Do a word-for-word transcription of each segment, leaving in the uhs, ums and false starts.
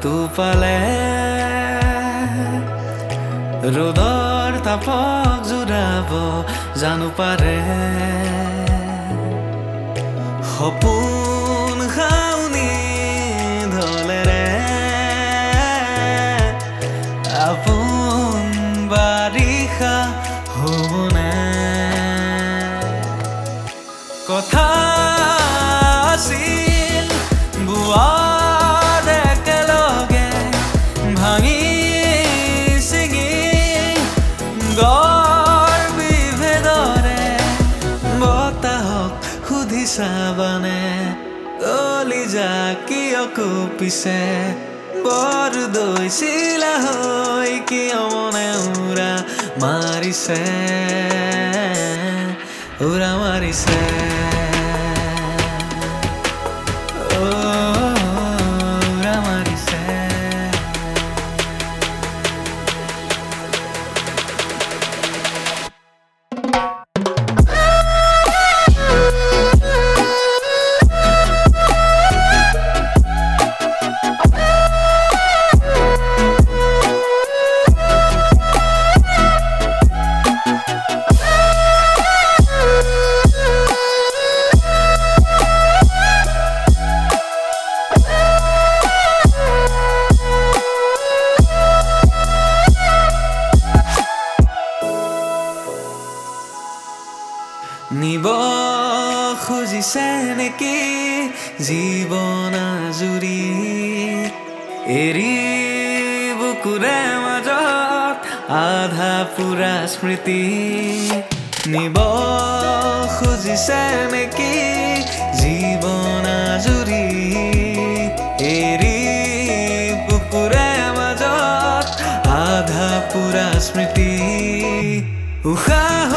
তো পালে ৰ'দৰ তাপক জোৰাব জানো পাৰে সপোন খাউনি ধলেৰে আপোন বাৰিষা হ'বনে কথা আছিল বুৱাৰ একেলগে ভাঙি ছিঙি গড় বিভেদৰে বতাহক সুধি চাবানে কলিজা কিয় কঁপিছে বৰ দৈছিলা হৈ কিয় মনে উৰা মাৰিছে উৰা মাৰিছে উৰা মাৰিছে নিব খুজিছে নেকি জীৱন আজুৰি এৰি বুকুৰে মাজত আধা পুৰা স্মৃতি নিব খুজিছে নেকি জীৱন আজুৰি এৰি বুকুৰে মাজত আধা পুৰা স্মৃতি উশাহ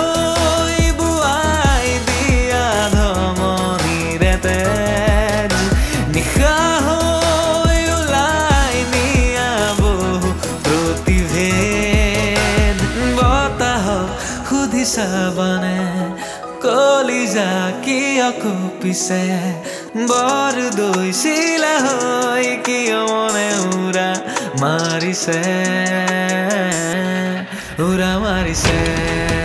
চাবানে কলিজা কিয় কঁপিছে বৰ দৈছিলা হৈ কিয় মনে উৰা মাৰিছে উৰা মাৰিছে